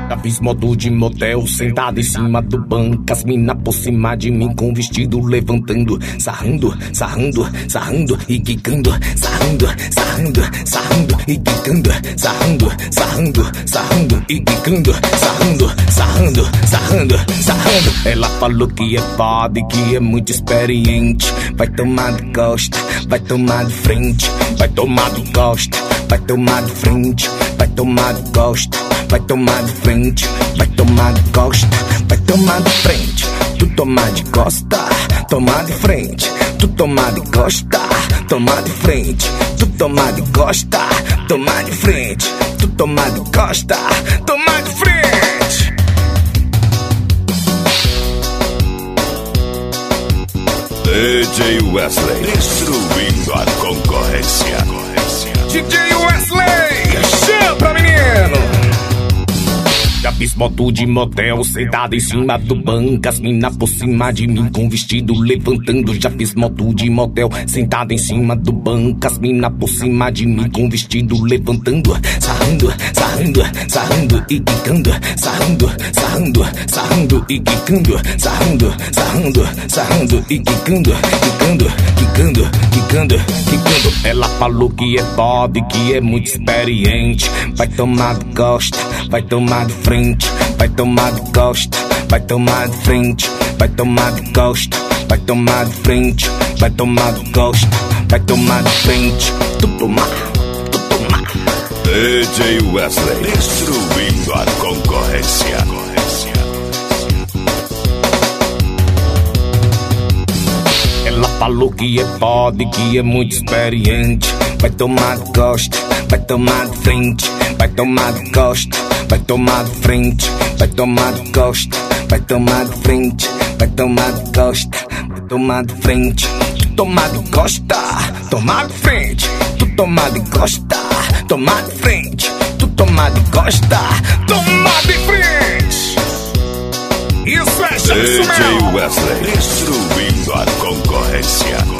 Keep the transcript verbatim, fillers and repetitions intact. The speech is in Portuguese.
Já fiz modo de motel, sentado em cima do banco, as mina por cima de mim com vestido levantando, sarrando, sarrando, sarrando e quicando, sarrando, sarrando, sarrando e quicando, sarrando, sarrando, sarrando e quicando, sarrando, sarrando, sarrando, sarrando. Ela falou que é foda e que é muito experiente. Vai tomar de costa, vai tomar de frente, vai tomar de costa, vai tomar de frente, vai tomar de costa, vai tomar de frente, vai tomar de costa, vai tomar de frente. Tu tomar de costa, tomar de frente. Tu tomar de costa, tomar de frente. Tu tomar de costa, tomar de frente. Tu tomar de costa, tomar de frente. D J Wesley destruindo a concorrência. D J Wesley, chama menino. Já fiz moto de motel, sentado em cima do banco, as mina por cima de mim com vestido levantando. Já fiz moto de motel, sentado em cima do banco, as mina por cima de mim com vestido levantando, sarrando, sarrando, sarrando e quicando, sarrando, sarrando, sarrando e quicando, sarrando, sarrando, sarrando e quicando, quicando, quicando, quicando, quicando. Ela falou que é foda e que é muito experiente. Vai tomar de costa, vai tomar de frente, vai tomar de costa, vai tomar de frente, vai tomar de costa, vai tomar de frente, vai tomar de costa, vai tomar de frente. Tu tomar, tu tomar. D J Wesley destruindo a concorrência. Ela falou que é foda e que é muito experiente. Vai tomar de costa, vai tomar de frente, vai tomar de costa, vai tomar de frente, vai tomar de costa, vai tomar de frente, vai tomar de costa, vai tomar de frente. Tu tomar de costa, tomar de frente. Tu tomar de costa, tomar de frente. Tu tomar de costa, tomar de frente. Isso é D J Wesley destruindo a concorrência.